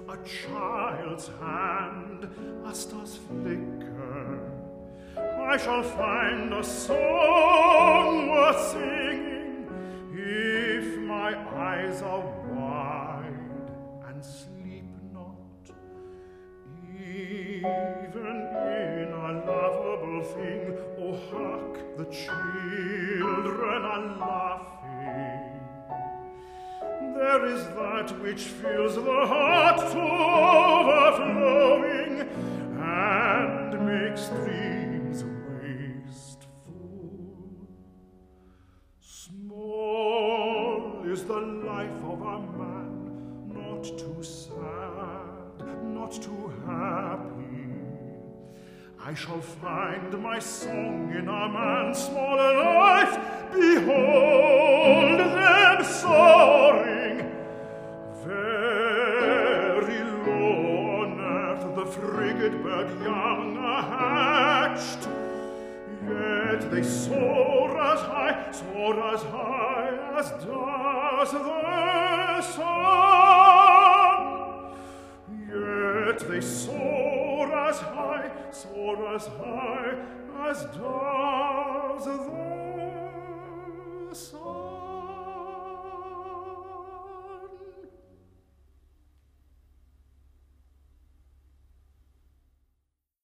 a child's hand, a star's flicker, I shall find a song worth singing if my eyes are wide and sleep not. Even in a lovable thing, oh hark, the children are laughing. There is that which fills the heart to overflowing and makes dreams wasteful. Small is the life of a man, not too sad, not too happy. I shall find my song in a man's small life. Behold them soaring. Very low on earth the frigate bird young are hatched. Yet they soar as high as does the sun. Yet they soar as high as does the